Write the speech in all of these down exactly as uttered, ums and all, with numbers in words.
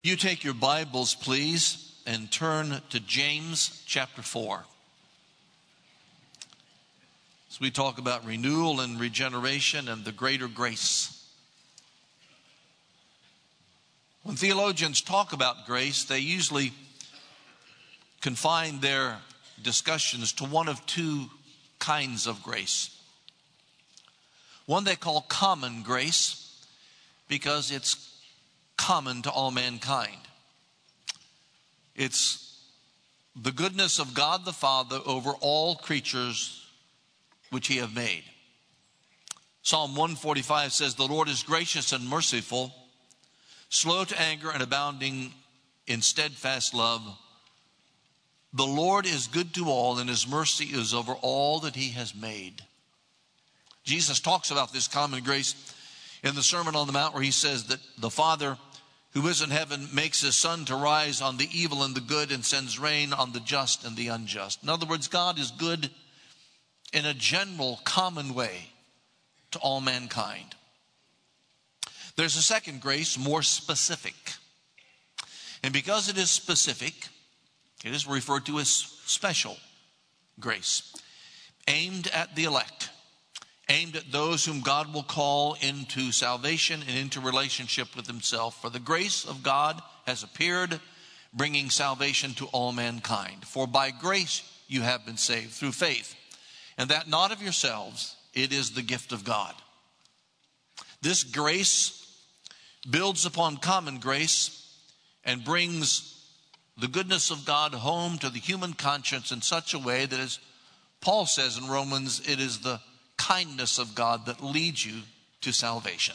You take your Bibles, please, and turn to James chapter four. As we talk about renewal and regeneration and the greater grace. When theologians talk about grace, they usually confine their discussions to one of two kinds of grace. One they call common grace because it's common to all mankind. It's the goodness of God the Father over all creatures which he have made. Psalm one forty-five says, "The Lord is gracious and merciful, slow to anger and abounding in steadfast love. The Lord is good to all, and his mercy is over all that he has made." Jesus talks about this common grace in the Sermon on the Mount, where he says that the Father who is in heaven makes his sun to rise on the evil and the good and sends rain on the just and the unjust. In other words, God is good in a general, common way to all mankind. There's a second grace, more specific. And because it is specific, it is referred to as special grace, aimed at the elect, aimed at those whom God will call into salvation and into relationship with himself. For the grace of God has appeared, bringing salvation to all mankind. For by grace you have been saved through faith, and that not of yourselves, it is the gift of God. This grace builds upon common grace and brings the goodness of God home to the human conscience in such a way that, as Paul says in Romans, it is the kindness of God that leads you to salvation.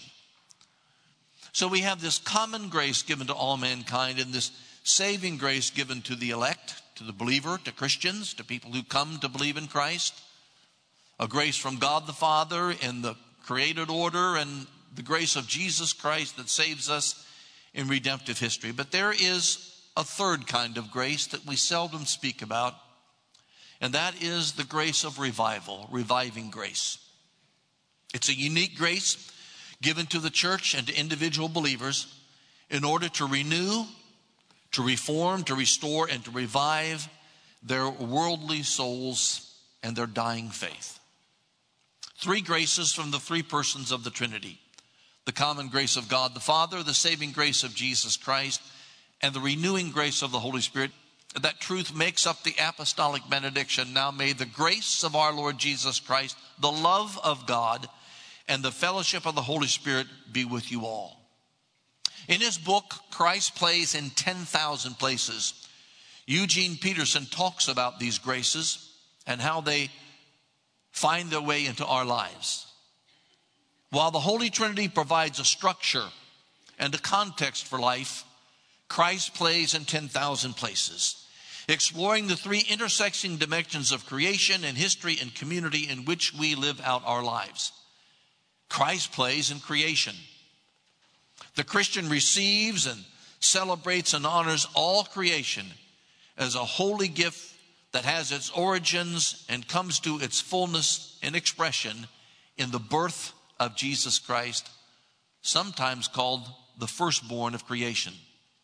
So we have this common grace given to all mankind and this saving grace given to the elect, to the believer, to Christians, to people who come to believe in Christ. A grace from God the Father in the created order, and the grace of Jesus Christ that saves us in redemptive history. But there is a third kind of grace that we seldom speak about, and that is the grace of revival, reviving grace. It's a unique grace given to the church and to individual believers in order to renew, to reform, to restore, and to revive their worldly souls and their dying faith. Three graces from the three persons of the Trinity: the common grace of God the Father, the saving grace of Jesus Christ, and the renewing grace of the Holy Spirit. That truth makes up the apostolic benediction. Now may the grace of our Lord Jesus Christ, the love of God, and the fellowship of the Holy Spirit be with you all. In his book, Christ Plays in ten thousand Places, Eugene Peterson talks about these graces and how they find their way into our lives. While the Holy Trinity provides a structure and a context for life, Christ plays in ten thousand places, exploring the three intersecting dimensions of creation and history and community in which we live out our lives. Christ plays in creation. The Christian receives and celebrates and honors all creation as a holy gift that has its origins and comes to its fullness and expression in the birth of Jesus Christ, sometimes called the firstborn of creation.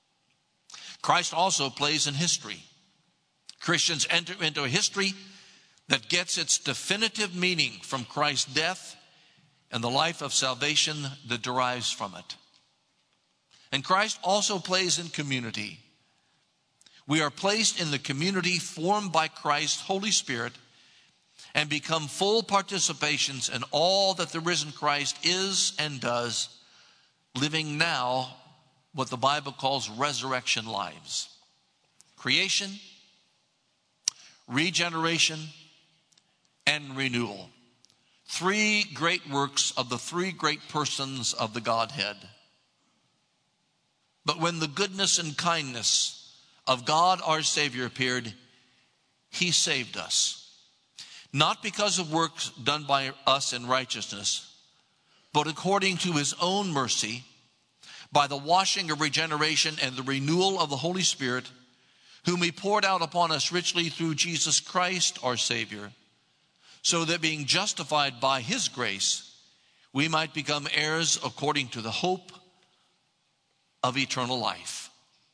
Christ also plays in history. Christians enter into a history that gets its definitive meaning from Christ's death and the life of salvation that derives from it. And Christ also plays in community. We are placed in the community formed by Christ's Holy Spirit and become full participations in all that the risen Christ is and does, living now what the Bible calls resurrection lives. Creation, regeneration, and renewal. Three great works of the three great persons of the Godhead. But when the goodness and kindness of God our Savior appeared, he saved us. Not because of works done by us in righteousness, but according to his own mercy, by the washing of regeneration and the renewal of the Holy Spirit, whom he poured out upon us richly through Jesus Christ our Savior, so that being justified by his grace, we might become heirs according to the hope of eternal life.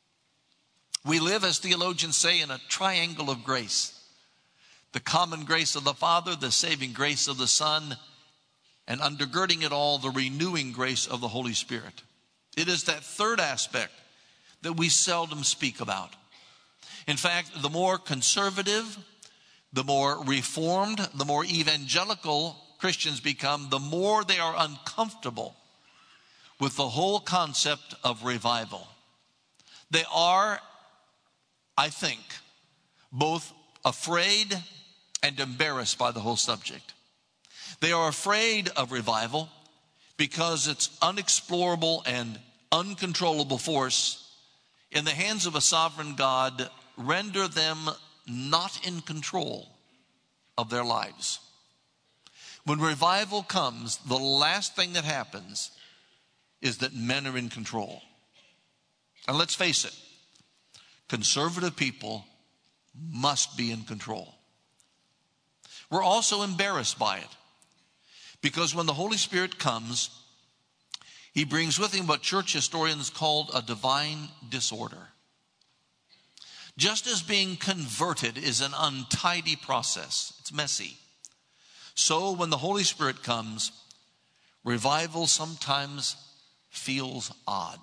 We live, as theologians say, in a triangle of grace. The common grace of the Father, the saving grace of the Son, and undergirding it all, the renewing grace of the Holy Spirit. It is that third aspect that we seldom speak about. In fact, the more conservative, the more reformed, the more evangelical Christians become, the more they are uncomfortable with the whole concept of revival. They are, I think, both afraid and embarrassed by the whole subject. They are afraid of revival because its unexplorable and uncontrollable force in the hands of a sovereign God render them not in control of their lives. When revival comes, the last thing that happens is that men are in control. And let's face it, conservative people must be in control. We're also embarrassed by it because when the Holy Spirit comes, he brings with him what church historians called a divine disorder. Just as being converted is an untidy process, it's messy, so when the Holy Spirit comes, revival sometimes feels odd.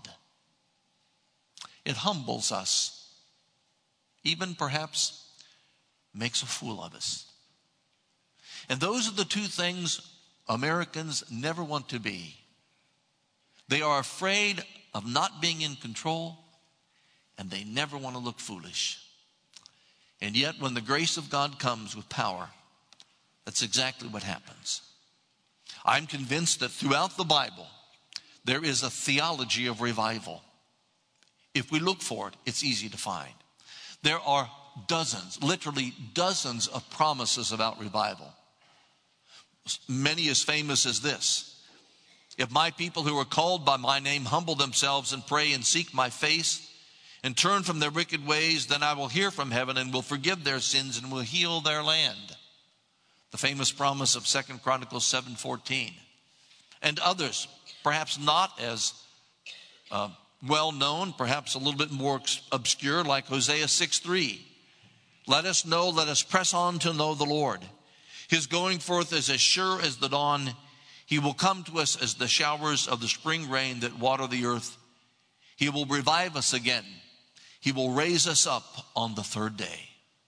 It humbles us, even perhaps makes a fool of us. And those are the two things Americans never want to be. They are afraid of not being in control, and they never want to look foolish. And yet, when the grace of God comes with power, that's exactly what happens. I'm convinced that throughout the Bible, there is a theology of revival. If we look for it, it's easy to find. There are dozens, literally dozens of promises about revival. Many as famous as this: if my people who are called by my name humble themselves and pray and seek my face and turn from their wicked ways, then I will hear from heaven and will forgive their sins and will heal their land. The famous promise of Second Chronicles seven fourteen. And others, perhaps not as uh, well known, perhaps a little bit more obscure, like Hosea six three. Let us know, let us press on to know the Lord. His going forth is as sure as the dawn. He will come to us as the showers of the spring rain that water the earth. He will revive us again. He will raise us up on the third day.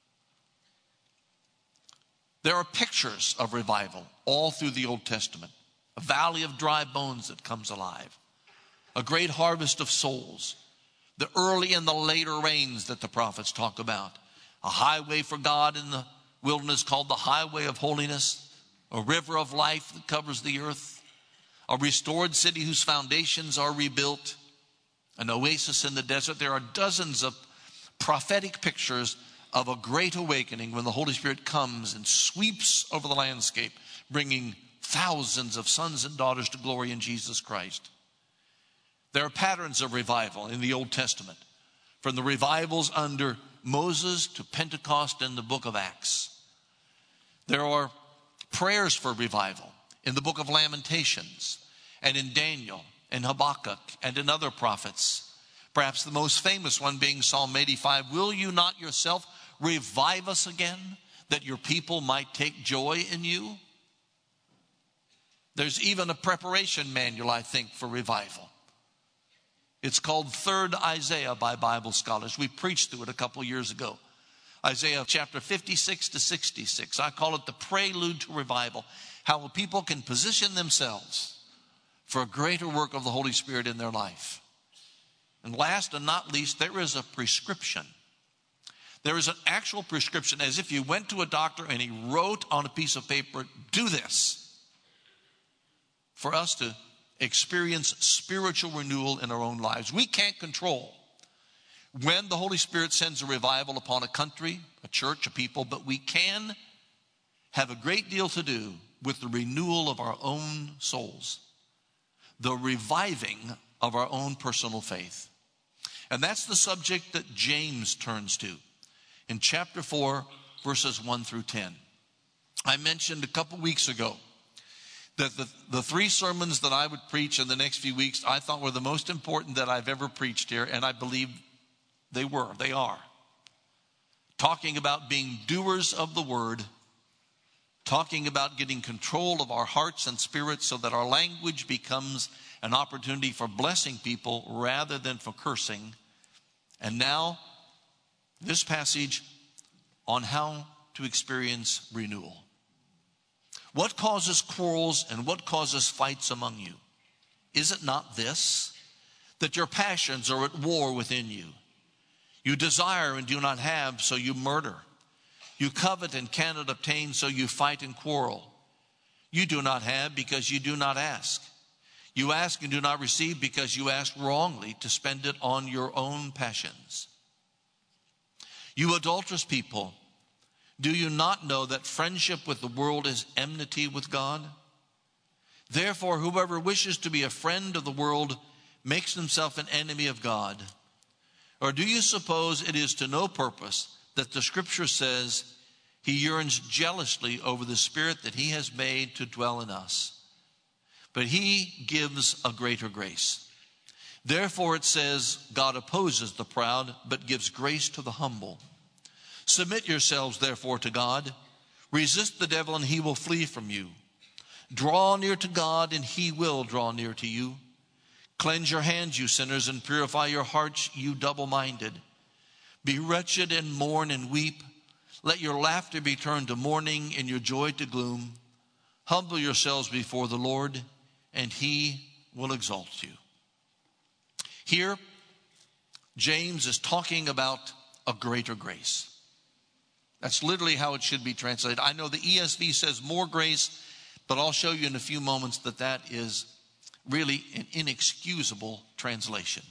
There are pictures of revival all through the Old Testament. A valley of dry bones that comes alive. A great harvest of souls. The early and the later rains that the prophets talk about. A highway for God in the wilderness called the highway of holiness. A river of life that covers the earth. A restored city whose foundations are rebuilt. An oasis in the desert. There are dozens of prophetic pictures of a great awakening when the Holy Spirit comes and sweeps over the landscape, bringing thousands of sons and daughters to glory in Jesus Christ. There are patterns of revival in the Old Testament, from the revivals under Moses to Pentecost in the book of Acts. There are prayers for revival in the book of Lamentations and in Daniel and Habakkuk and in other prophets. Perhaps the most famous one being Psalm eighty-five. Will you not yourself revive us again, that your people might take joy in you? There's even a preparation manual, I think, for revival. It's called Third Isaiah by Bible scholars. We preached through it a couple years ago. Isaiah chapter fifty-six to sixty-six. I call it the prelude to revival. How people can position themselves for a greater work of the Holy Spirit in their life. And last and not least, there is a prescription. There is an actual prescription, as if you went to a doctor and he wrote on a piece of paper, do this, for us to experience spiritual renewal in our own lives. We can't control when the Holy Spirit sends a revival upon a country, a church, a people, but we can have a great deal to do with the renewal of our own souls, the reviving of our own personal faith. And that's the subject that James turns to in chapter four, verses one through ten. I mentioned a couple weeks ago that the, the three sermons that I would preach in the next few weeks, I thought were the most important that I've ever preached here, and I believe They were, they are. Talking about being doers of the word, talking about getting control of our hearts and spirits so that our language becomes an opportunity for blessing people rather than for cursing. And now, this passage on how to experience renewal. What causes quarrels and what causes fights among you? Is it not this, that your passions are at war within you? You desire and do not have, so you murder. You covet and cannot obtain, so you fight and quarrel. You do not have because you do not ask. You ask and do not receive because you ask wrongly to spend it on your own passions. You adulterous people, do you not know that friendship with the world is enmity with God? Therefore, whoever wishes to be a friend of the world makes himself an enemy of God. Or do you suppose it is to no purpose that the scripture says he yearns jealously over the spirit that he has made to dwell in us? But he gives a greater grace. Therefore it says, God opposes the proud, but gives grace to the humble. Submit yourselves, therefore, to God. Resist the devil, and he will flee from you. Draw near to God, and he will draw near to you. Cleanse your hands, you sinners, and purify your hearts, you double-minded. Be wretched and mourn and weep. Let your laughter be turned to mourning and your joy to gloom. Humble yourselves before the Lord, and he will exalt you. Here, James is talking about a greater grace. That's literally how it should be translated. I know the E S V says more grace, but I'll show you in a few moments that that is really an inexcusable translation.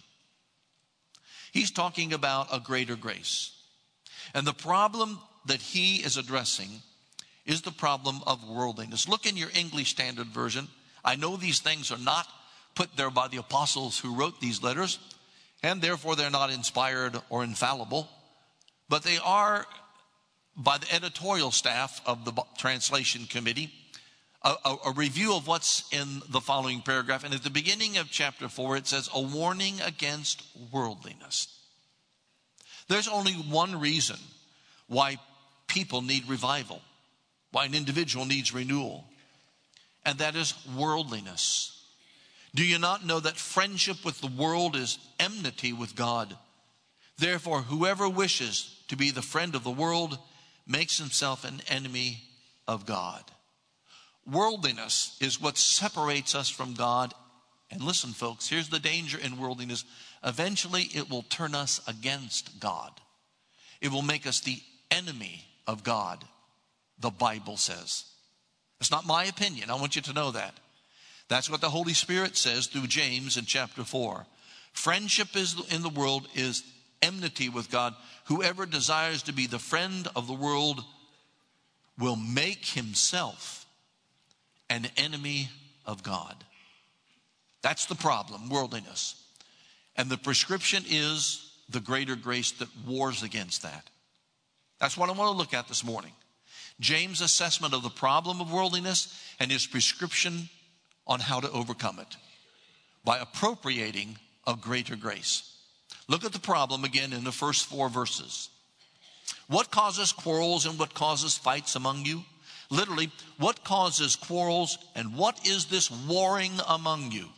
He's talking about a greater grace. And the problem that he is addressing is the problem of worldliness. Look in your English Standard Version. I know these things are not put there by the apostles who wrote these letters, and therefore they're not inspired or infallible, but they are by the editorial staff of the translation committee, a, a, a review of what's in the following paragraph. And at the beginning of chapter four, it says, a warning against worldliness. There's only one reason why people need revival, why an individual needs renewal, and that is worldliness. Do you not know that friendship with the world is enmity with God? Therefore, whoever wishes to be the friend of the world makes himself an enemy of God. Worldliness is what separates us from God. And listen, folks, here's the danger in worldliness. Eventually, it will turn us against God. It will make us the enemy of God, the Bible says. It's not my opinion. I want you to know that. That's what the Holy Spirit says through James in chapter four. Friendship is in the world is enmity with God. Whoever desires to be the friend of the world will make himself an enemy of God. That's the problem, worldliness. And the prescription is the greater grace that wars against that. That's what I want to look at this morning. James' assessment of the problem of worldliness and his prescription on how to overcome it by appropriating a greater grace. Look at the problem again in the first four verses. What causes quarrels and what causes fights among you? Literally, what causes quarrels and what is this warring among you?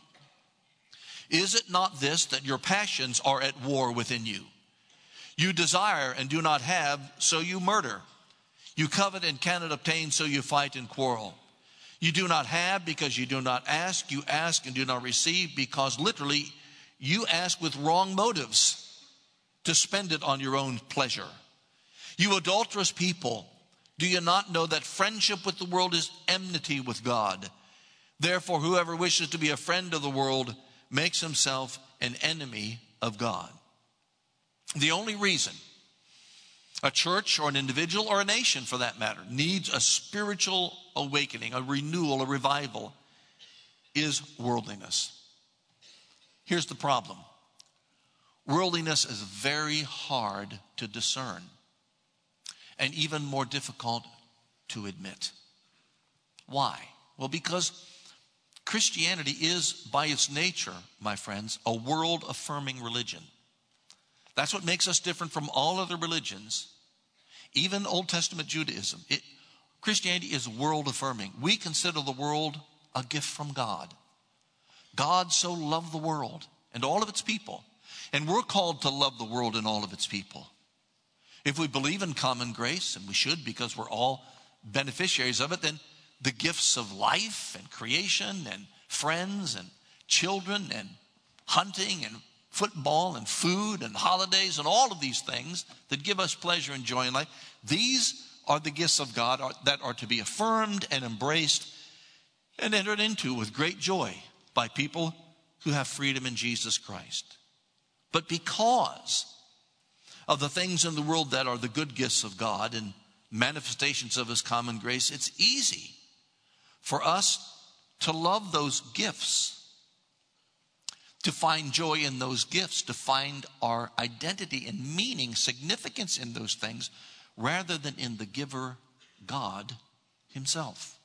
Is it not this, that your passions are at war within you? You desire and do not have, so you murder. You covet and cannot obtain, so you fight and quarrel. You do not have because you do not ask. You ask and do not receive because literally you ask with wrong motives to spend it on your own pleasure. You adulterous people, do you not know that friendship with the world is enmity with God? Therefore, whoever wishes to be a friend of the world makes himself an enemy of God. The only reason a church or an individual or a nation, for that matter, needs a spiritual awakening, a renewal, a revival, is worldliness. Here's the problem. Worldliness is very hard to discern and even more difficult to admit. Why? Well, because Christianity is, by its nature, my friends, a world-affirming religion. That's what makes us different from all other religions, even Old Testament Judaism. It, Christianity is world affirming. We consider the world a gift from God. God so loved the world and all of its people, and we're called to love the world and all of its people. If we believe in common grace, and we should because we're all beneficiaries of it, then the gifts of life and creation and friends and children and hunting and football and food and holidays and all of these things that give us pleasure and joy in life, these are the gifts of God that are to be affirmed and embraced and entered into with great joy by people who have freedom in Jesus Christ. But because of the things in the world that are the good gifts of God and manifestations of his common grace, it's easy for us to love those gifts, to find joy in those gifts, to find our identity and meaning, significance in those things, rather than in the giver, God himself.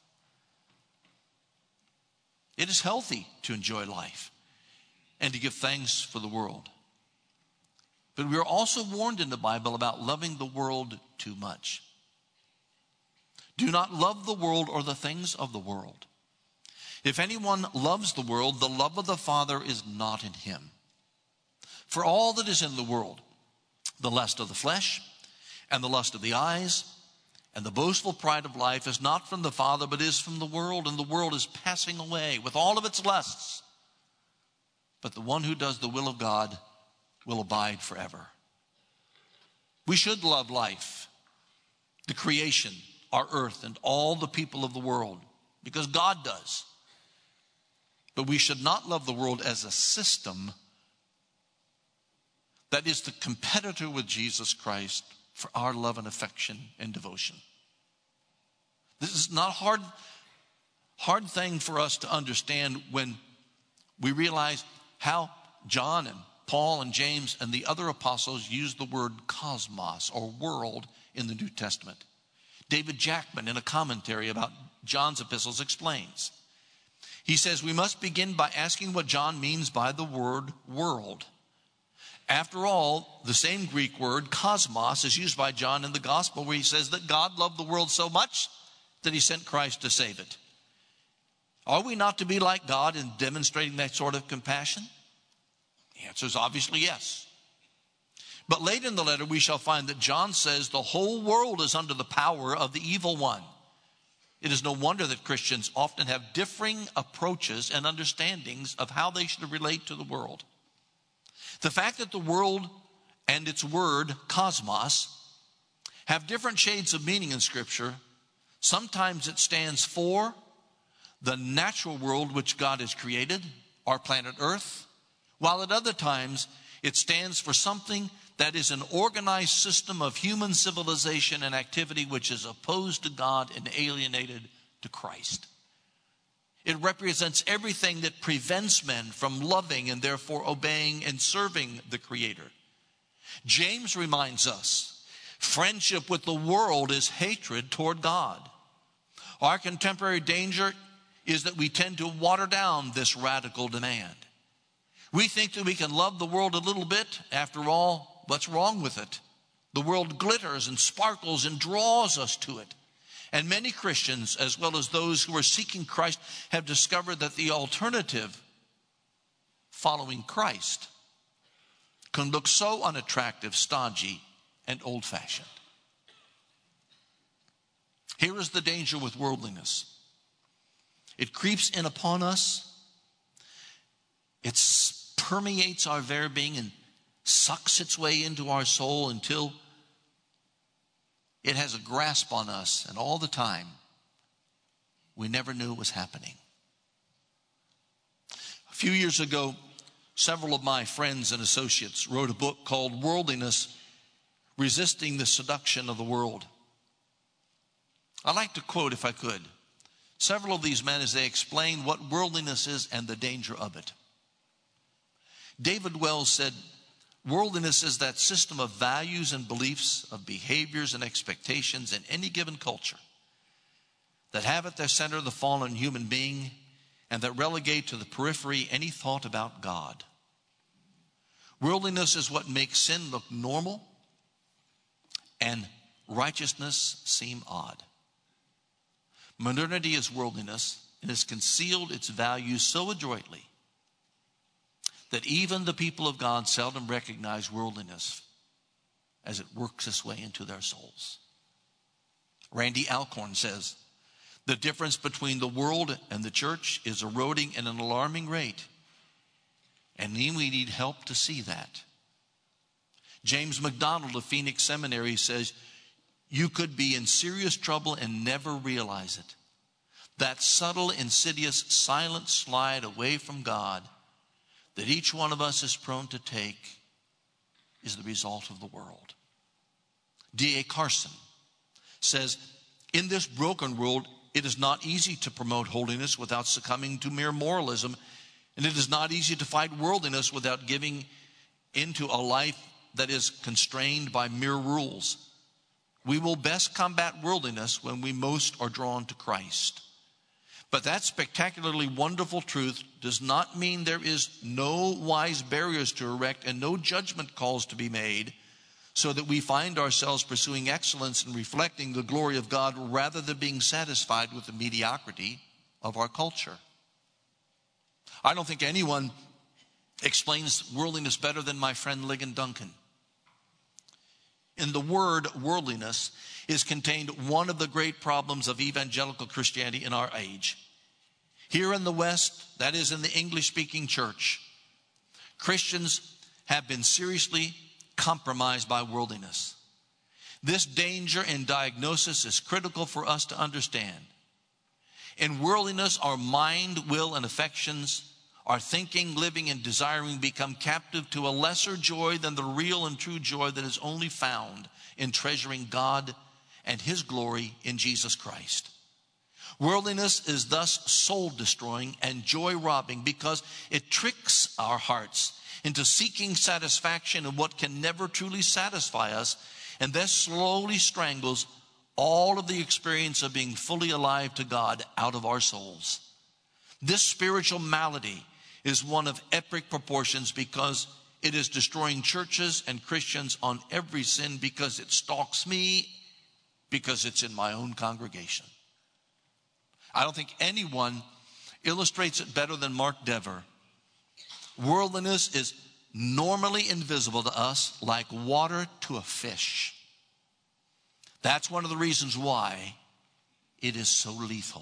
It is healthy to enjoy life and to give thanks for the world. But we are also warned in the Bible about loving the world too much. Do not love the world or the things of the world. If anyone loves the world, the love of the Father is not in him. For all that is in the world, the lust of the flesh and the lust of the eyes and the boastful pride of life is not from the Father, but is from the world, and the world is passing away with all of its lusts. But the one who does the will of God will abide forever. We should love life, the creation, our earth, and all the people of the world, because God does. But we should not love the world as a system that is the competitor with Jesus Christ for our love and affection and devotion. This is not a hard, hard thing for us to understand when we realize how John and Paul and James and the other apostles use the word cosmos or world in the New Testament. David Jackman, in a commentary about John's epistles, explains. He says, we must begin by asking what John means by the word world. After all, the same Greek word, cosmos, is used by John in the gospel, where he says that God loved the world so much that he sent Christ to save it. Are we not to be like God in demonstrating that sort of compassion? The answer is obviously yes. But late in the letter, we shall find that John says the whole world is under the power of the evil one. It is no wonder that Christians often have differing approaches and understandings of how they should relate to the world. The fact that the world and its word, cosmos, have different shades of meaning in Scripture, sometimes it stands for the natural world which God has created, our planet Earth, while at other times it stands for something that is an organized system of human civilization and activity which is opposed to God and alienated to Christ. It represents everything that prevents men from loving and therefore obeying and serving the Creator. James reminds us, friendship with the world is hatred toward God. Our contemporary danger is that we tend to water down this radical demand. We think that we can love the world a little bit. After all, what's wrong with it? The world glitters and sparkles and draws us to it. And many Christians, as well as those who are seeking Christ, have discovered that the alternative, following Christ, can look so unattractive, stodgy, and old-fashioned. Here is the danger with worldliness. It creeps in upon us. It permeates our very being and sucks its way into our soul until it has a grasp on us, and all the time, we never knew it was happening. A few years ago, several of my friends and associates wrote a book called Worldliness, Resisting the Seduction of the World. I'd like to quote, if I could, several of these men as they explain what worldliness is and the danger of it. David Wells said, worldliness is that system of values and beliefs, of behaviors and expectations in any given culture that have at their center the fallen human being and that relegate to the periphery any thought about God. Worldliness is what makes sin look normal and righteousness seem odd. Modernity is worldliness and has concealed its value so adroitly that even the people of God seldom recognize worldliness as it works its way into their souls. Randy Alcorn says, the difference between the world and the church is eroding at an alarming rate, and we need help to see that. James McDonald of Phoenix Seminary says, you could be in serious trouble and never realize it. That subtle, insidious, silent slide away from God that each one of us is prone to take is the result of the world. D A Carson says, in this broken world, it is not easy to promote holiness without succumbing to mere moralism, and it is not easy to fight worldliness without giving into a life that is constrained by mere rules. We will best combat worldliness when we most are drawn to Christ. But that spectacularly wonderful truth does not mean there is no wise barriers to erect and no judgment calls to be made, so that we find ourselves pursuing excellence and reflecting the glory of God rather than being satisfied with the mediocrity of our culture. I don't think anyone explains worldliness better than my friend Ligon Duncan. In the word worldliness is contained one of the great problems of evangelical Christianity in our age. Here in the West, that is in the English-speaking church, Christians have been seriously compromised by worldliness. This danger and diagnosis is critical for us to understand. In worldliness, our mind, will, and affections, our thinking, living, and desiring become captive to a lesser joy than the real and true joy that is only found in treasuring God and His glory in Jesus Christ. Worldliness is thus soul-destroying and joy-robbing because it tricks our hearts into seeking satisfaction in what can never truly satisfy us, and thus slowly strangles all of the experience of being fully alive to God out of our souls. This spiritual malady is one of epic proportions because it is destroying churches and Christians on every sin, because it stalks me, because it's in my own congregation. I don't think anyone illustrates it better than Mark Dever. Worldliness is normally invisible to us like water to a fish. That's one of the reasons why it is so lethal.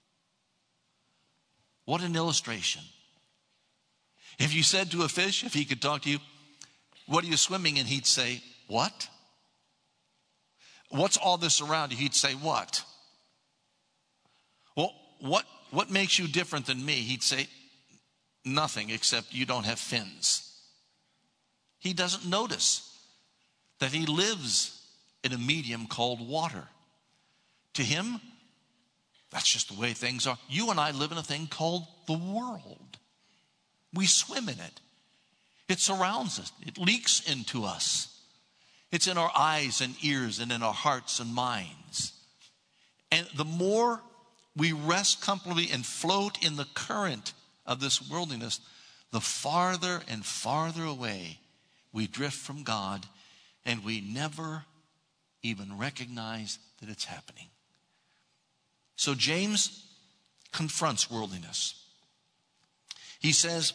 What an illustration. If you said to a fish, if he could talk to you, what are you swimming in? He'd say, what? What's all this around you? He'd say, what? Well, what, what makes you different than me? He'd say, nothing except you don't have fins. He doesn't notice that he lives in a medium called water. To him, that's just the way things are. You and I live in a thing called the world. We swim in it. It surrounds us. It leaks into us. It's in our eyes and ears and in our hearts and minds. And the more we rest comfortably and float in the current of this worldliness, the farther and farther away we drift from God, and we never even recognize that it's happening. So James confronts worldliness. He says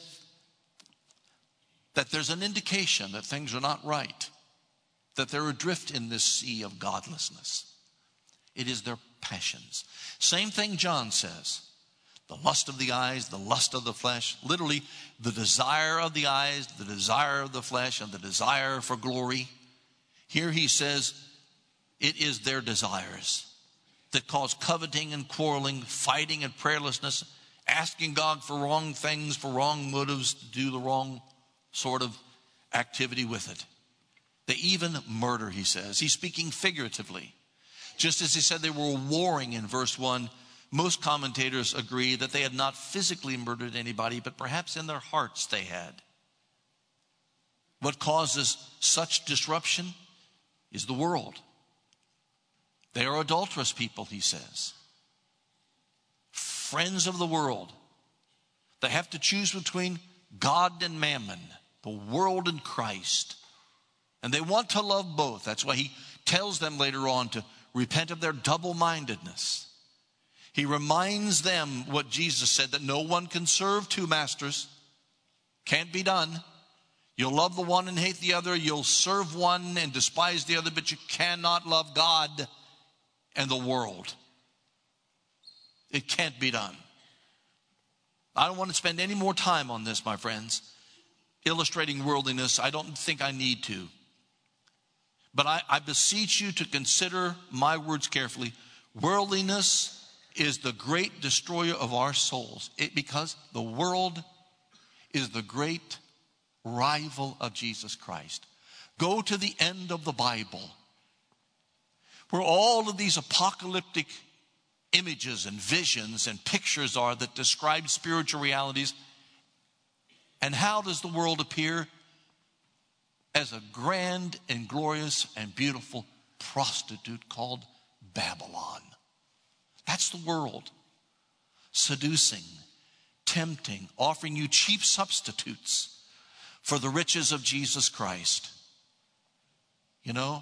that there's an indication that things are not right, that they're adrift in this sea of godlessness. It is their passions. Same thing John says. The lust of the eyes, the lust of the flesh, literally the desire of the eyes, the desire of the flesh, and the desire for glory. Here he says it is their desires that cause coveting and quarreling, fighting and prayerlessness, asking God for wrong things, for wrong motives, to do the wrong sort of activity with it. They even murder, he says. He's speaking figuratively. Just as he said they were warring in verse one, most commentators agree that they had not physically murdered anybody, but perhaps in their hearts they had. What causes such disruption is the world. They are adulterous people, he says. Friends of the world. They have to choose between God and mammon, the world and Christ. And they want to love both. That's why he tells them later on to repent of their double-mindedness. He reminds them what Jesus said, that no one can serve two masters. Can't be done. You'll love the one and hate the other. You'll serve one and despise the other, but you cannot love God and the world. It can't be done. I don't want to spend any more time on this, my friends, illustrating worldliness. I don't think I need to. But I, I beseech you to consider my words carefully. Worldliness is the great destroyer of our souls. It, because the world is the great rival of Jesus Christ. Go to the end of the Bible, where all of these apocalyptic images and visions and pictures are that describe spiritual realities. And how does the world appear? As a grand and glorious and beautiful prostitute called Babylon. That's the world. Seducing, tempting, offering you cheap substitutes for the riches of Jesus Christ. You know,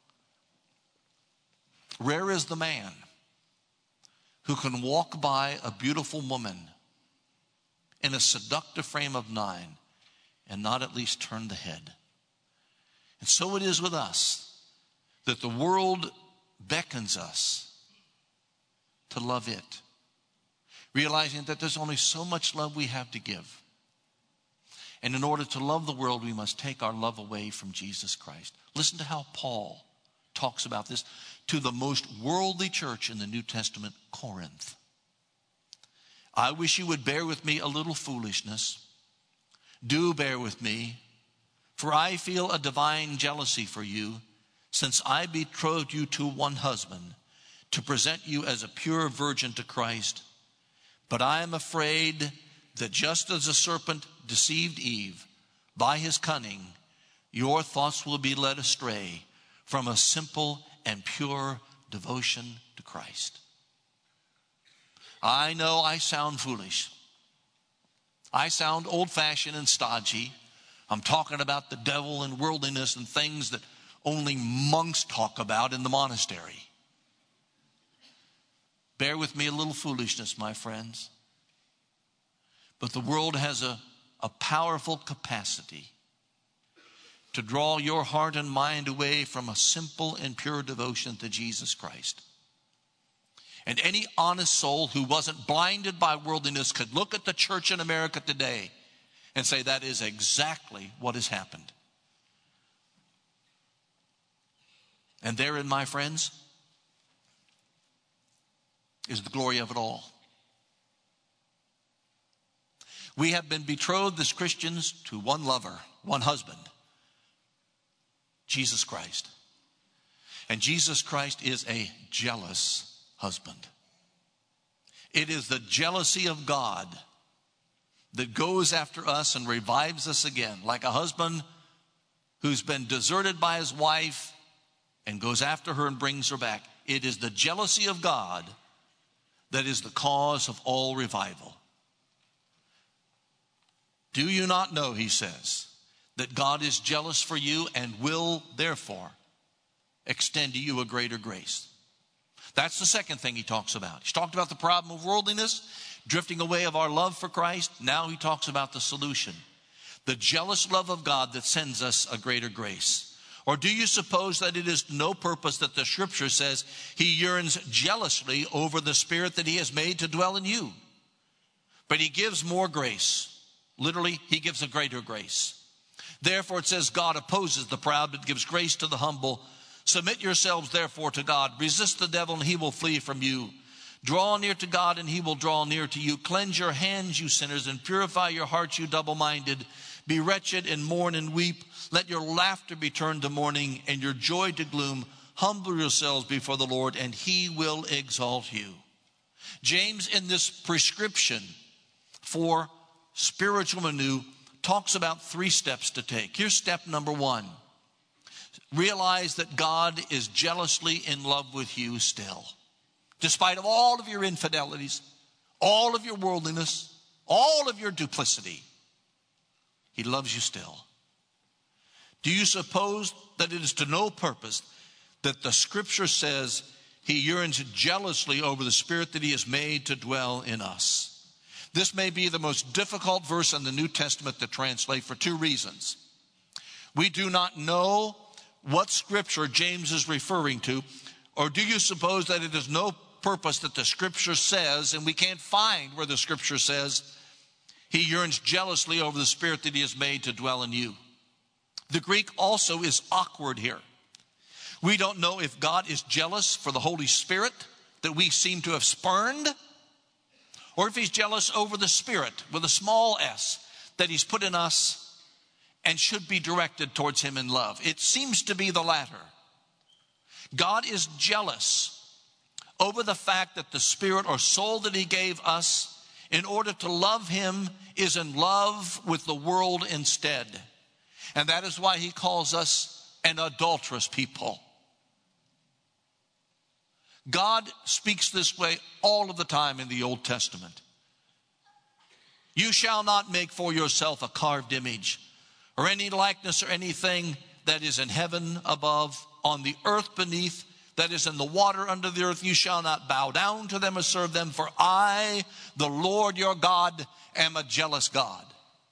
rare is the man who can walk by a beautiful woman in a seductive frame of mind and not at least turn the head. And so it is with us, that the world beckons us to love it, realizing that there's only so much love we have to give. And in order to love the world, we must take our love away from Jesus Christ. Listen to how Paul talks about this to the most worldly church in the New Testament, Corinth. I wish you would bear with me a little foolishness. Do bear with me, for I feel a divine jealousy for you, since I betrothed you to one husband, to present you as a pure virgin to Christ. But I am afraid that just as the serpent deceived Eve by his cunning, your thoughts will be led astray from a simple and pure devotion to Christ. I know I sound foolish. I sound old-fashioned and stodgy. I'm talking about the devil and worldliness and things that only monks talk about in the monastery. Bear with me a little foolishness, my friends. But the world has a, a powerful capacity to draw your heart and mind away from a simple and pure devotion to Jesus Christ. And any honest soul who wasn't blinded by worldliness could look at the church in America today and say that is exactly what has happened. And therein, my friends, is the glory of it all. We have been betrothed as Christians to one lover, one husband, Jesus Christ. And Jesus Christ is a jealous husband. It is the jealousy of God that goes after us and revives us again, like a husband who's been deserted by his wife and goes after her and brings her back. It is the jealousy of God that is the cause of all revival. Do you not know, he says, that God is jealous for you and will, therefore, extend to you a greater grace? That's the second thing he talks about. He's talked about the problem of worldliness, drifting away of our love for Christ. Now he talks about the solution, the jealous love of God that sends us a greater grace. Or do you suppose that it is to no purpose that the scripture says he yearns jealously over the spirit that he has made to dwell in you? But he gives more grace. Literally, he gives a greater grace. Therefore, it says God opposes the proud, but gives grace to the humble. Submit yourselves, therefore, to God. Resist the devil, and he will flee from you. Draw near to God, and he will draw near to you. Cleanse your hands, you sinners, and purify your hearts, you double-minded. Be wretched and mourn and weep. Let your laughter be turned to mourning and your joy to gloom. Humble yourselves before the Lord, and he will exalt you. James, in this prescription for spiritual renew, talks about three steps to take. Here's step number one. Realize that God is jealously in love with you still. Despite of all of your infidelities, all of your worldliness, all of your duplicity, he loves you still. Do you suppose that it is to no purpose that the Scripture says he yearns jealously over the Spirit that he has made to dwell in us? This may be the most difficult verse in the New Testament to translate for two reasons. We do not know what Scripture James is referring to, or do you suppose that it is no purpose that the Scripture says, and we can't find where the Scripture says, he yearns jealously over the Spirit that he has made to dwell in you? The Greek also is awkward here. We don't know if God is jealous for the Holy Spirit that we seem to have spurned, or if he's jealous over the Spirit with a small s that he's put in us and should be directed towards him in love. It seems to be the latter. God is jealous over the fact that the spirit or soul that he gave us in order to love him is in love with the world instead. And that is why he calls us an adulterous people. God speaks this way all of the time in the Old Testament. You shall not make for yourself a carved image or any likeness or anything that is in heaven above, on the earth beneath, that is in the water under the earth. You shall not bow down to them or serve them, for I, the Lord your God, am a jealous God.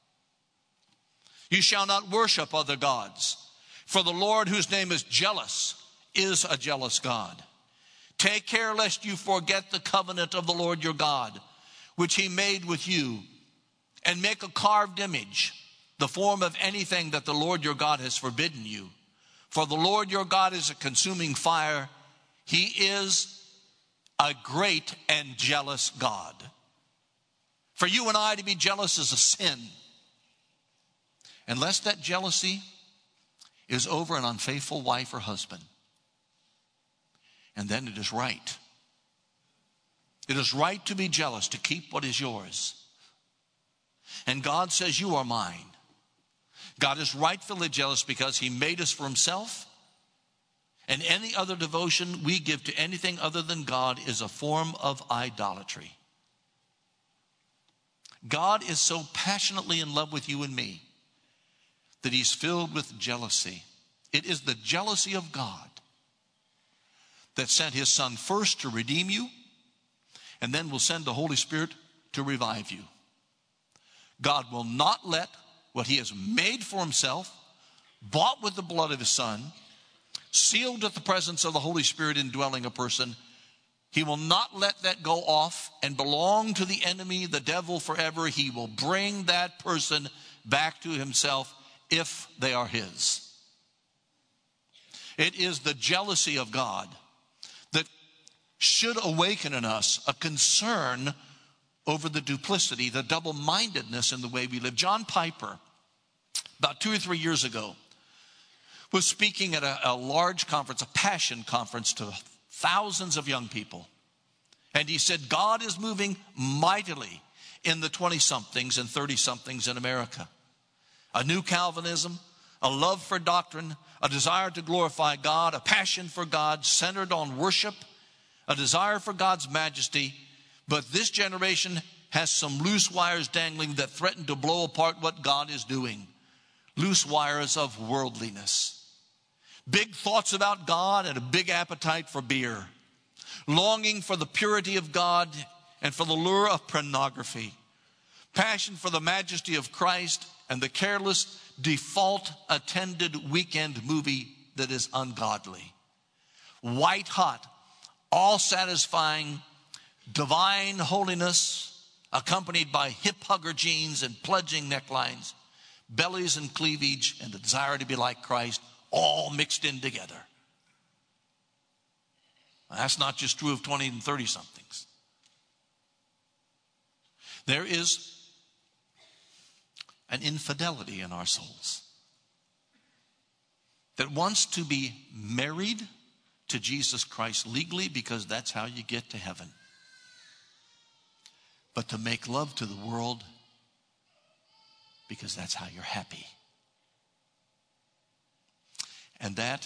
You shall not worship other gods, for the Lord, whose name is jealous, is a jealous God. Take care lest you forget the covenant of the Lord your God, which he made with you, and make a carved image, the form of anything that the Lord your God has forbidden you. For the Lord your God is a consuming fire. He is a great and jealous God. For you and I to be jealous is a sin, unless that jealousy is over an unfaithful wife or husband. And then it is right. It is right to be jealous, to keep what is yours. And God says, you are mine. God is rightfully jealous because he made us for himself. And any other devotion we give to anything other than God is a form of idolatry. God is so passionately in love with you and me that he's filled with jealousy. It is the jealousy of God that sent his Son first to redeem you, and then will send the Holy Spirit to revive you. God will not let what he has made for himself, bought with the blood of his Son, sealed with the presence of the Holy Spirit indwelling a person, he will not let that go off and belong to the enemy, the devil, forever. He will bring that person back to himself if they are his. It is the jealousy of God that should awaken in us a concern over the duplicity, the double-mindedness in the way we live. John Piper, about two or three years ago, was speaking at a, a large conference, a passion conference, to thousands of young people. And he said, God is moving mightily in the twenty-somethings and thirty-somethings in America. A new Calvinism, a love for doctrine, a desire to glorify God, a passion for God centered on worship, a desire for God's majesty. But this generation has some loose wires dangling that threaten to blow apart what God is doing. Loose wires of worldliness. Big thoughts about God and a big appetite for beer. Longing for the purity of God and for the lure of pornography. Passion for the majesty of Christ and the careless, default-attended weekend movie that is ungodly. White hot, all-satisfying, divine holiness accompanied by hip-hugger jeans and pledging necklines, bellies and cleavage, and the desire to be like Christ, all mixed in together. That's not just true of twenty and thirty-somethings. There is an infidelity in our souls that wants to be married to Jesus Christ legally because that's how you get to heaven. But to make love to the world because that's how you're happy. And that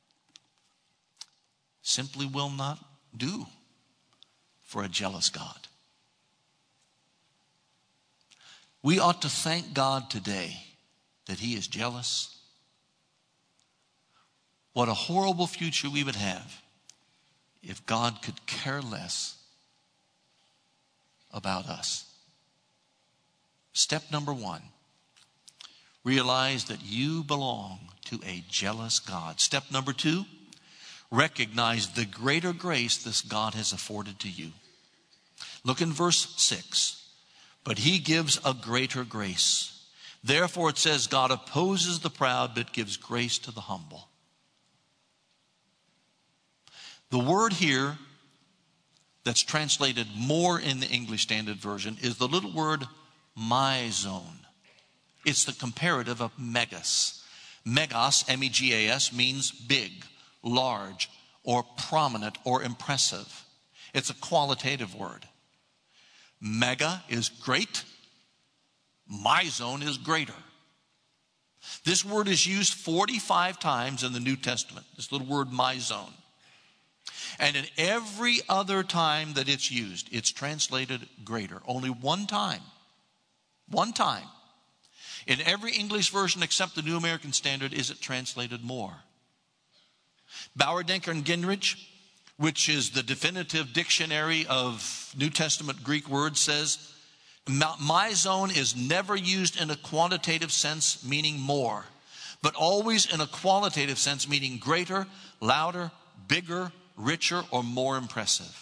simply will not do for a jealous God. We ought to thank God today that he is jealous What a horrible future we would have if God could care less about us. Step number one, realize that you belong to a jealous God. Step number two, recognize the greater grace this God has afforded to you. Look in verse six. But he gives a greater grace. Therefore it says God opposes the proud but gives grace to the humble. The word here that's translated more in the English Standard Version is the little word meizon. It's the comparative of megas. Megas, M E G A S, means big, large, or prominent, or impressive. It's a qualitative word. Mega is great. Meizon is greater. This word is used forty-five times in the New Testament, this little word meizon. And in every other time that it's used, it's translated greater. Only one time. One time. In every English version except the New American Standard is it translated more. Bauer, Denker, and Gingrich, which is the definitive dictionary of New Testament Greek words, says, meizon is never used in a quantitative sense, meaning more, but always in a qualitative sense, meaning greater, louder, bigger, richer, or more impressive.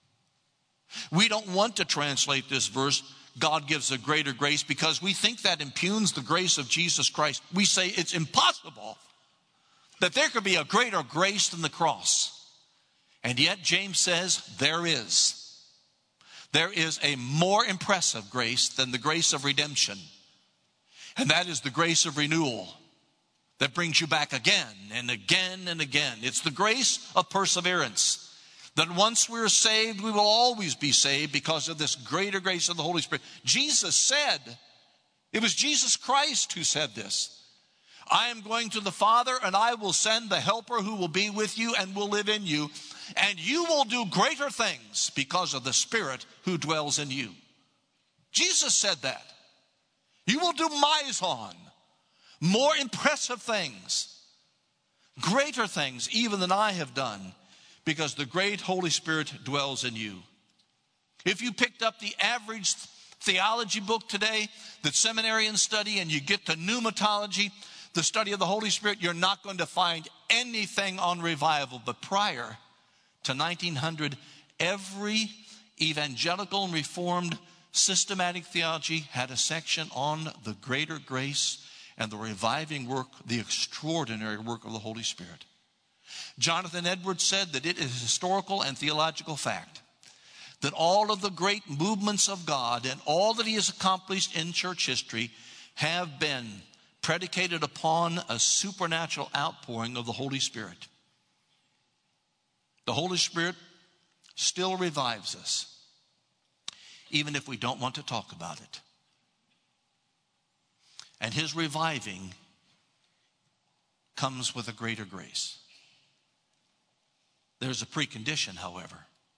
We don't want to translate this verse, God gives a greater grace, because we think that impugns the grace of Jesus Christ. We say it's impossible that there could be a greater grace than the cross. And yet James says there is. There is a more impressive grace than the grace of redemption. And that is the grace of renewal that brings you back again and again and again. It's the grace of perseverance. That once we're saved, we will always be saved because of this greater grace of the Holy Spirit. Jesus said, it was Jesus Christ who said this, I am going to the Father, and I will send the helper who will be with you and will live in you. And you will do greater things because of the Spirit who dwells in you. Jesus said that. You will do meizon, more impressive things, greater things even than I have done, because the great Holy Spirit dwells in you. If you picked up the average theology book today that seminarians study and you get to pneumatology, the study of the Holy Spirit, you're not going to find anything on revival. But prior to nineteen hundred, every evangelical and reformed systematic theology had a section on the greater grace and the reviving work, the extraordinary work of the Holy Spirit. Jonathan Edwards said that it is historical and theological fact that all of the great movements of God and all that he has accomplished in church history have been predicated upon a supernatural outpouring of the Holy Spirit. The Holy Spirit still revives us, even if we don't want to talk about it. And his reviving comes with a greater grace. There's a precondition, however.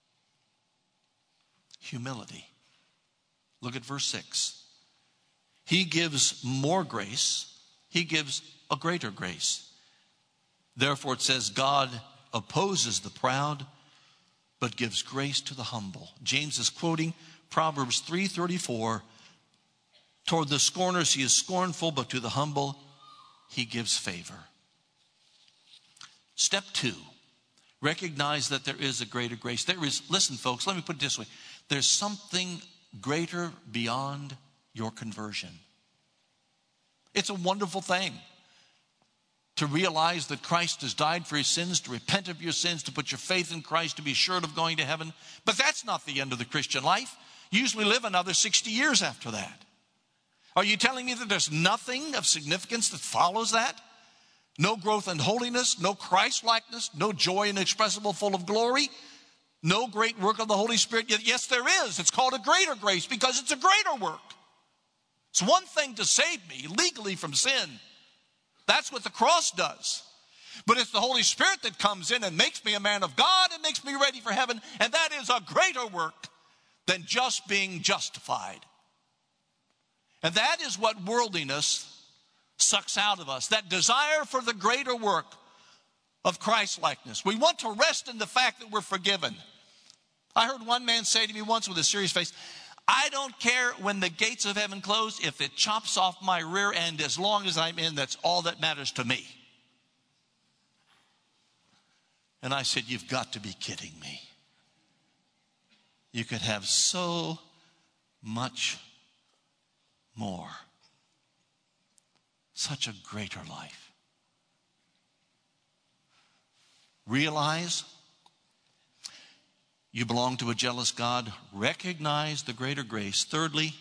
Humility. Look at verse six. He gives more grace. He gives a greater grace. Therefore it says God opposes the proud, but gives grace to the humble. James is quoting Proverbs three thirty-four. Toward the scorners he is scornful, but to the humble he gives favor. Step two, recognize that there is a greater grace. There is, listen folks, let me put it this way. There's something greater beyond your conversion. It's a wonderful thing to realize that Christ has died for his sins, to repent of your sins, to put your faith in Christ, to be assured of going to heaven. But that's not the end of the Christian life. You usually live another sixty years after that. Are you telling me that there's nothing of significance that follows that? No growth in holiness, no Christ-likeness, no joy inexpressible full of glory, no great work of the Holy Spirit? Yes, there is. It's called a greater grace because it's a greater work. It's one thing to save me legally from sin. That's what the cross does. But it's the Holy Spirit that comes in and makes me a man of God and makes me ready for heaven. And that is a greater work than just being justified. And that is what worldliness sucks out of us. That desire for the greater work of Christ-likeness. We want to rest in the fact that we're forgiven. I heard one man say to me once with a serious face, I don't care when the gates of heaven close, if it chops off my rear end, as long as I'm in, that's all that matters to me. And I said, you've got to be kidding me. You could have so much more. Such a greater life. Realize you belong to a jealous God. Recognize the greater grace. Thirdly,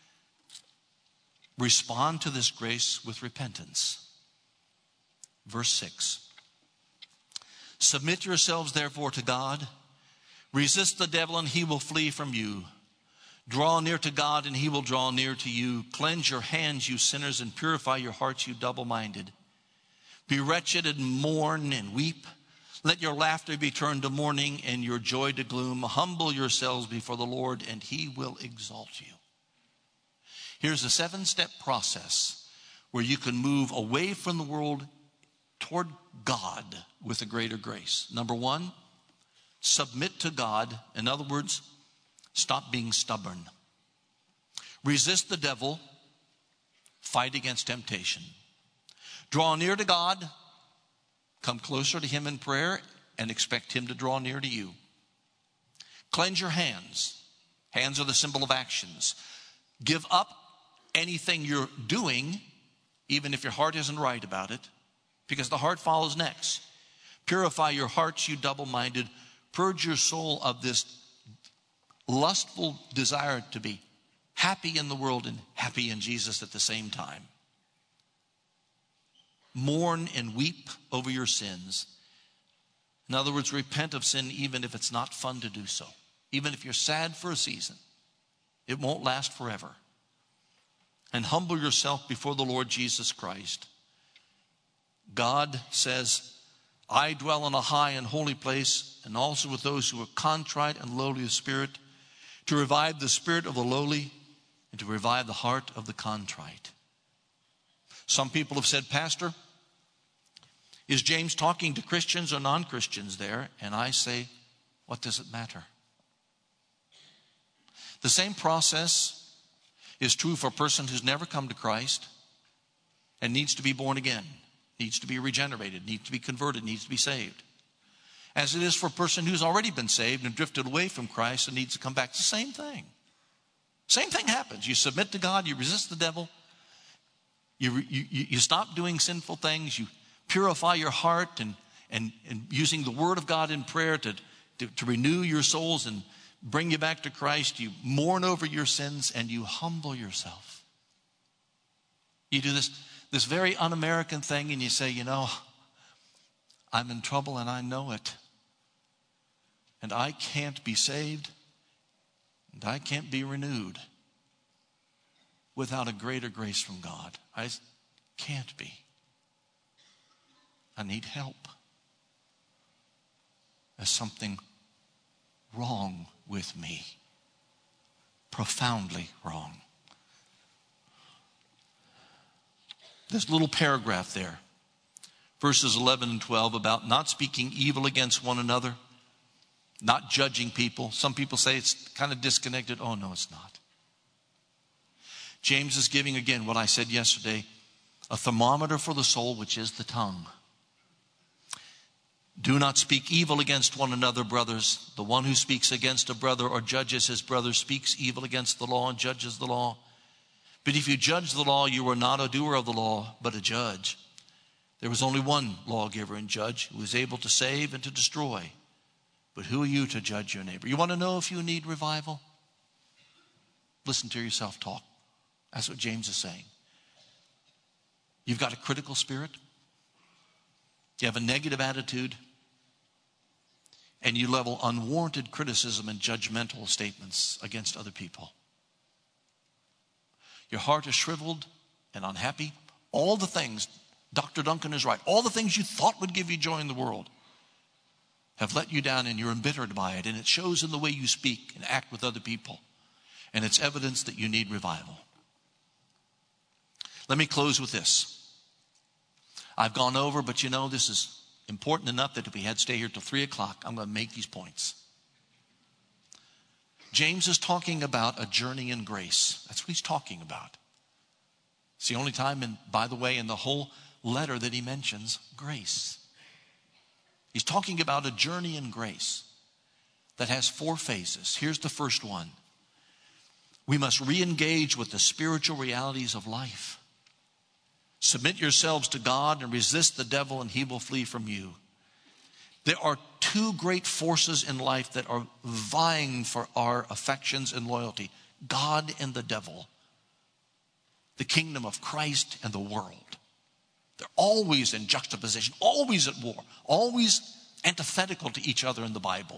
respond to this grace with repentance. Verse six. Submit yourselves therefore to God. Resist the devil and he will flee from you. Draw near to God and he will draw near to you. Cleanse your hands, you sinners, and purify your hearts, you double-minded. Be wretched and mourn and weep. Let your laughter be turned to mourning and your joy to gloom. Humble yourselves before the Lord and he will exalt you. Here's a seven-step process where you can move away from the world toward God with a greater grace. Number one, submit to God. In other words, stop being stubborn. Resist the devil. Fight against temptation. Draw near to God. Come closer to him in prayer and expect him to draw near to you. Cleanse your hands. Hands are the symbol of actions. Give up anything you're doing, even if your heart isn't right about it, because the heart follows next. Purify your hearts, you double-minded. Purge your soul of this lustful desire to be happy in the world and happy in Jesus at the same time. Mourn and weep over your sins. In other words, repent of sin even if it's not fun to do so. Even if you're sad for a season, it won't last forever. And humble yourself before the Lord Jesus Christ. God says, I dwell in a high and holy place, and also with those who are contrite and lowly of spirit, to revive the spirit of the lowly and to revive the heart of the contrite. Some people have said, Pastor, is James talking to Christians or non-Christians there? And I say, what does it matter? The same process is true for a person who's never come to Christ and needs to be born again, needs to be regenerated, needs to be converted, needs to be saved. As it is for a person who's already been saved and drifted away from Christ and needs to come back. It's the same thing. Same thing happens. You submit to God, you resist the devil, you, you, you stop doing sinful things, you purify your heart and, and, and using the word of God in prayer to, to, to renew your souls and bring you back to Christ. You mourn over your sins and you humble yourself. You do this, this very un-American thing and you say, you know, I'm in trouble and I know it. And I can't be saved and I can't be renewed without a greater grace from God. I can't be. I need help. There's something wrong with me. Profoundly wrong. This little paragraph there, verses eleven and twelve, about not speaking evil against one another, not judging people. Some people say it's kind of disconnected. Oh, no, it's not. James is giving, again, what I said yesterday, a thermometer for the soul, which is the tongue. Do not speak evil against one another, brothers. The one who speaks against a brother or judges his brother speaks evil against the law and judges the law. But if you judge the law, you are not a doer of the law, but a judge. There was only one lawgiver and judge who was able to save and to destroy. But who are you to judge your neighbor? You want to know if you need revival? Listen to yourself talk. That's what James is saying. You've got a critical spirit. You have a negative attitude. And you level unwarranted criticism and judgmental statements against other people. Your heart is shriveled and unhappy. All the things, Doctor Duncan is right, all the things you thought would give you joy in the world have let you down and you're embittered by it. And it shows in the way you speak and act with other people. And it's evidence that you need revival. Let me close with this. I've gone over, but you know, this is important enough that if we had to stay here till three o'clock, I'm going to make these points. James is talking about a journey in grace. That's what he's talking about. It's the only time, in, by the way, in the whole letter that he mentions grace. He's talking about a journey in grace that has four phases. Here's the first one. We must re-engage with the spiritual realities of life. Submit yourselves to God and resist the devil, and he will flee from you. There are two great forces in life that are vying for our affections and loyalty. God and the devil. The kingdom of Christ and the world. They're always in juxtaposition, always at war, always antithetical to each other in the Bible.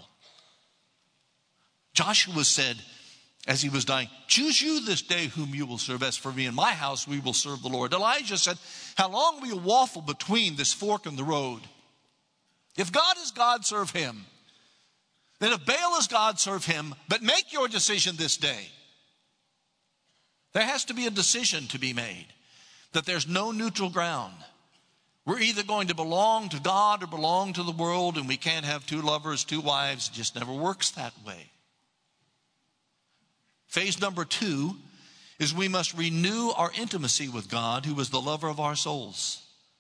Joshua said, as he was dying, choose you this day whom you will serve. As for me and my house, we will serve the Lord. Elijah said, how long will you waffle between this fork in the road? If God is God, serve him. Then if Baal is God, serve him. But make your decision this day. There has to be a decision to be made. That there's no neutral ground. We're either going to belong to God or belong to the world, and we can't have two lovers, two wives. It just never works that way. Phase number two is we must renew our intimacy with God, who is the lover of our souls.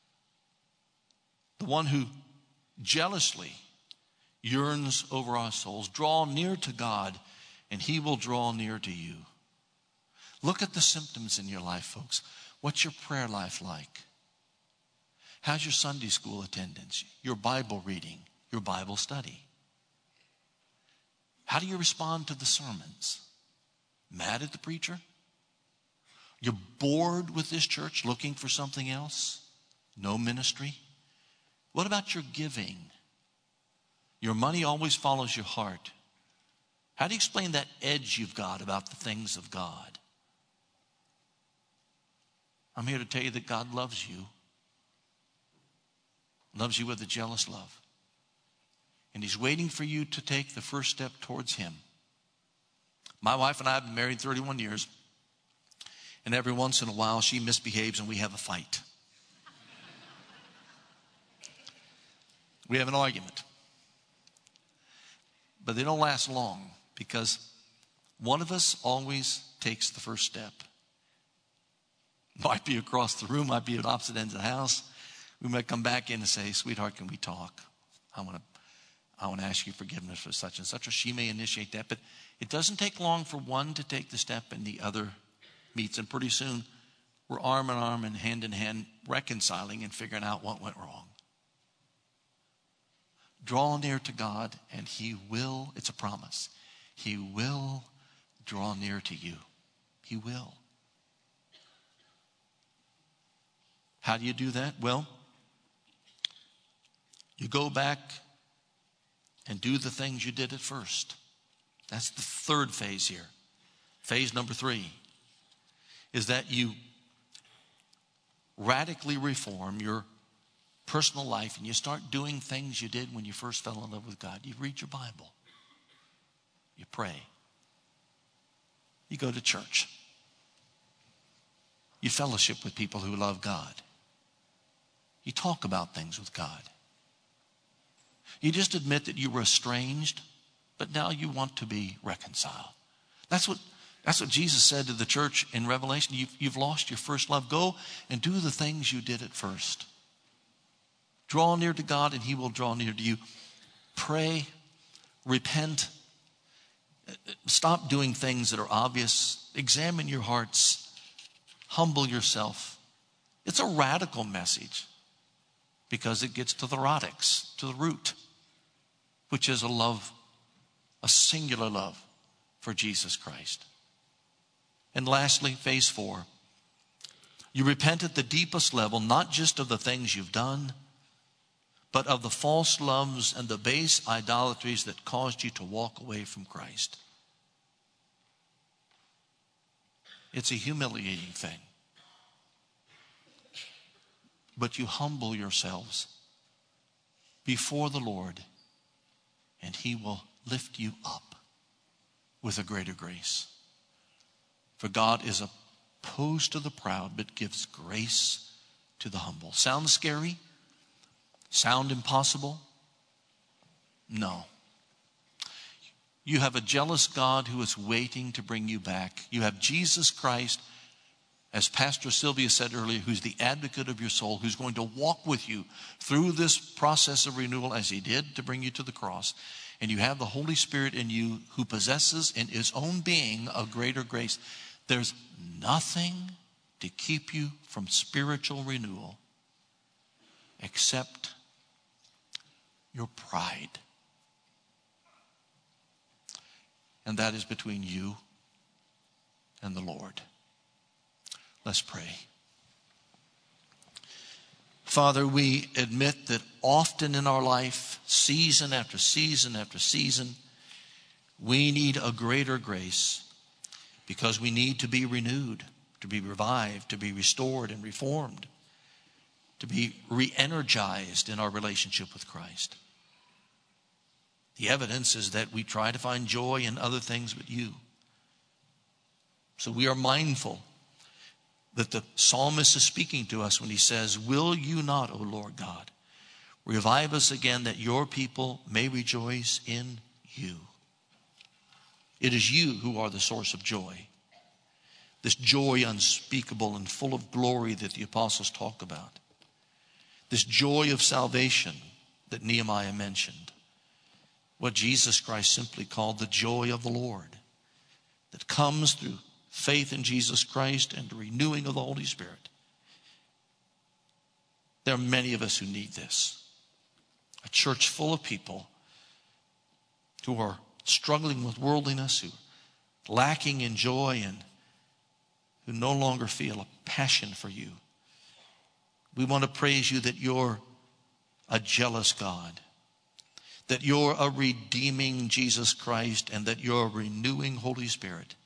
The one who jealously yearns over our souls. Draw near to God, and he will draw near to you. Look at the symptoms in your life, folks. What's your prayer life like? How's your Sunday school attendance? Your Bible reading? Your Bible study? How do you respond to the sermons? Mad at the preacher? You're bored with this church, looking for something else? No ministry? What about your giving? Your money always follows your heart. How do you explain that edge you've got about the things of God? I'm here to tell you that God loves you. Loves you with a jealous love. And he's waiting for you to take the first step towards him. My wife and I have been married thirty-one years. And every once in a while she misbehaves and we have a fight. We have an argument. But they don't last long because one of us always takes the first step. Might be across the room, might be at opposite ends of the house. We might come back in and say, sweetheart, can we talk? I want to I want to ask you forgiveness for such and such. Or she may initiate that. But it doesn't take long for one to take the step and the other meets. And pretty soon we're arm in arm and hand in hand reconciling and figuring out what went wrong. Draw near to God and he will, it's a promise, he will draw near to you. He will. How do you do that? Well, you go back and do the things you did at first. That's the third phase here. Phase number three is that you radically reform your personal life and you start doing things you did when you first fell in love with God. You read your Bible. You pray. You go to church. You fellowship with people who love God. You talk about things with God. You just admit that you were estranged, but now you want to be reconciled. That's what, that's what Jesus said to the church in Revelation. You've, you've lost your first love. Go and do the things you did at first. Draw near to God and he will draw near to you. Pray, repent, stop doing things that are obvious. Examine your hearts, humble yourself. It's a radical message because it gets to the rodix, to the root, which is a love, a singular love for Jesus Christ. And lastly, phase four, you repent at the deepest level, not just of the things you've done, but of the false loves and the base idolatries that caused you to walk away from Christ. It's a humiliating thing. But you humble yourselves before the Lord, and he will lift you up with a greater grace. For God is opposed to the proud, but gives grace to the humble. Sounds scary? Sound impossible? No. You have a jealous God who is waiting to bring you back. You have Jesus Christ, as Pastor Sylvia said earlier, who's the advocate of your soul, who's going to walk with you through this process of renewal as he did to bring you to the cross. And you have the Holy Spirit in you who possesses in his own being a greater grace. There's nothing to keep you from spiritual renewal except your pride. And that is between you and the Lord. Let's pray. Father, we admit that often in our life, season after season after season, we need a greater grace because we need to be renewed, to be revived, to be restored and reformed, to be re-energized in our relationship with Christ. The evidence is that we try to find joy in other things but you. So we are mindful that the psalmist is speaking to us when he says, will you not, O Lord God, revive us again that your people may rejoice in you? It is you who are the source of joy. This joy unspeakable and full of glory that the apostles talk about. This joy of salvation that Nehemiah mentioned. What Jesus Christ simply called the joy of the Lord that comes through faith in Jesus Christ and the renewing of the Holy Spirit. There are many of us who need this. A church full of people who are struggling with worldliness, who are lacking in joy, and who no longer feel a passion for you. We want to praise you that you're a jealous God, that you're a redeeming Jesus Christ, and that you're a renewing Holy Spirit.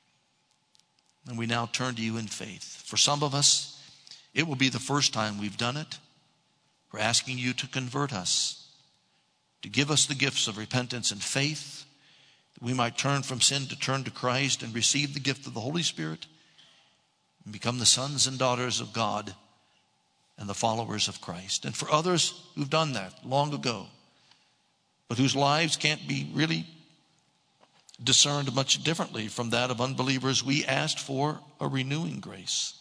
And we now turn to you in faith. For some of us, it will be the first time we've done it. We're asking you to convert us, to give us the gifts of repentance and faith, that we might turn from sin to turn to Christ and receive the gift of the Holy Spirit and become the sons and daughters of God and the followers of Christ. And for others who've done that long ago, but whose lives can't be really discerned much differently from that of unbelievers, we asked for a renewing grace.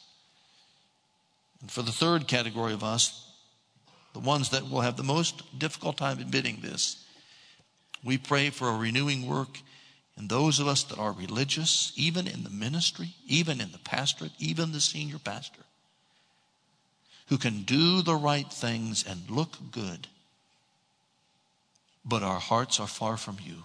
And for the third category of us, the ones that will have the most difficult time admitting this, we pray for a renewing work in those of us that are religious, even in the ministry, even in the pastorate, even the senior pastor, who can do the right things and look good, but our hearts are far from you.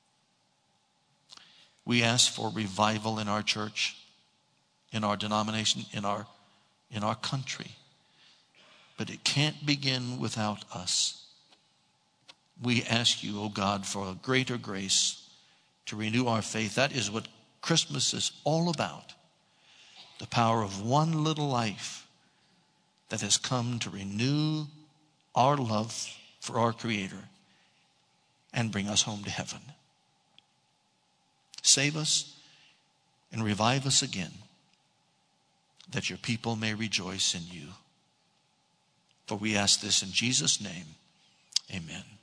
We ask for revival in our church, in our denomination, in our, in our country. But it can't begin without us. We ask you, O God, for a greater grace to renew our faith. That is what Christmas is all about. The power of one little life that has come to renew our love for our Creator and bring us home to heaven. Save us and revive us again, that your people may rejoice in you. For we ask this in Jesus' name. Amen.